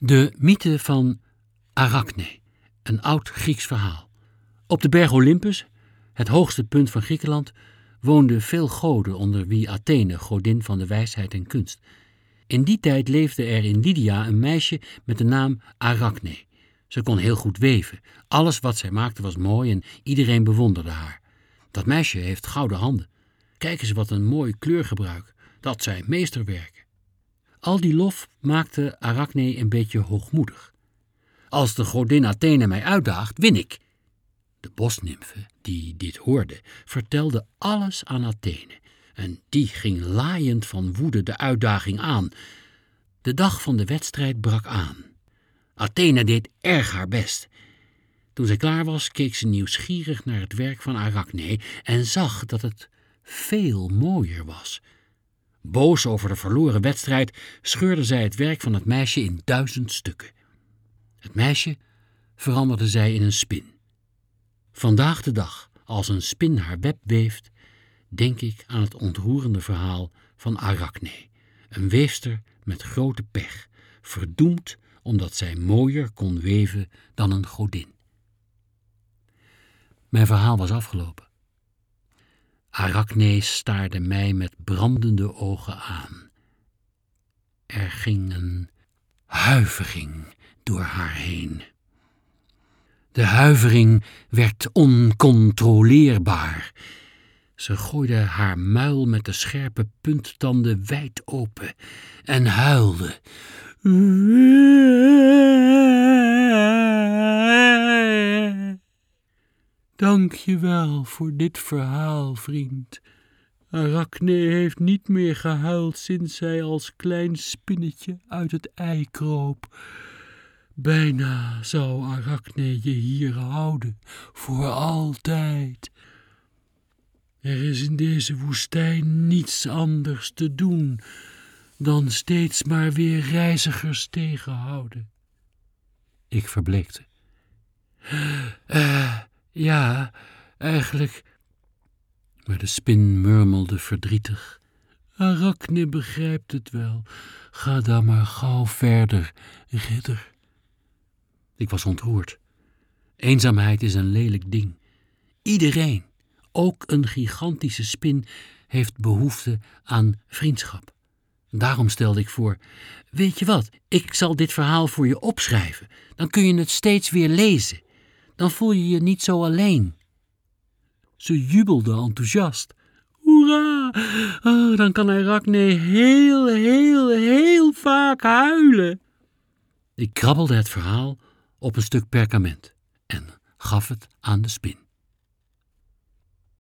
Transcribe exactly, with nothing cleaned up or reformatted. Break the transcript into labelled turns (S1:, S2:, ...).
S1: De mythe van Arachne, een oud Grieks verhaal. Op de berg Olympus, het hoogste punt van Griekenland, woonden veel goden, onder wie Athene, godin van de wijsheid en kunst. In die tijd leefde er in Lydia een meisje met de naam Arachne. Ze kon heel goed weven. Alles wat zij maakte was mooi en iedereen bewonderde haar. Dat meisje heeft gouden handen. Kijk eens wat een mooi kleurgebruik. Dat zijn meesterwerken. Al die lof maakte Arachne een beetje hoogmoedig. Als de godin Athene mij uitdaagt, win ik. De bosnimfe, die dit hoorde, vertelde alles aan Athene. En die ging laaiend van woede de uitdaging aan. De dag van de wedstrijd brak aan. Athene deed erg haar best. Toen zij klaar was, keek ze nieuwsgierig naar het werk van Arachne en zag dat het veel mooier was. Boos over de verloren wedstrijd scheurde zij het werk van het meisje in duizend stukken. Het meisje veranderde zij in een spin. Vandaag de dag, als een spin haar web weeft, denk ik aan het ontroerende verhaal van Arachne, een weefster met grote pech, verdoemd omdat zij mooier kon weven dan een godin. Mijn verhaal was afgelopen. Arachne staarde mij met brandende ogen aan. Er ging een huivering door haar heen. De huivering werd oncontroleerbaar. Ze gooide haar muil met de scherpe punttanden wijd open en huilde. Dank je wel voor dit verhaal, vriend. Arachne heeft niet meer gehuild sinds zij als klein spinnetje uit het ei kroop. Bijna zou Arachne je hier houden, voor altijd. Er is in deze woestijn niets anders te doen dan steeds maar weer reizigers tegenhouden. Ik verbleekte. Uh, ja, eigenlijk. Maar de spin murmelde verdrietig. Arachne begrijpt het wel. Ga dan maar gauw verder, ridder. Ik was ontroerd. Eenzaamheid is een lelijk ding. Iedereen, ook een gigantische spin, heeft behoefte aan vriendschap. Daarom stelde ik voor, weet je wat, ik zal dit verhaal voor je opschrijven. Dan kun je het steeds weer lezen. Dan voel je je niet zo alleen. Ze jubelde enthousiast. Hoera! Oh, dan kan Arachne heel, heel, heel vaak huilen. Ik krabbelde het verhaal op een stuk perkament en gaf het aan de spin.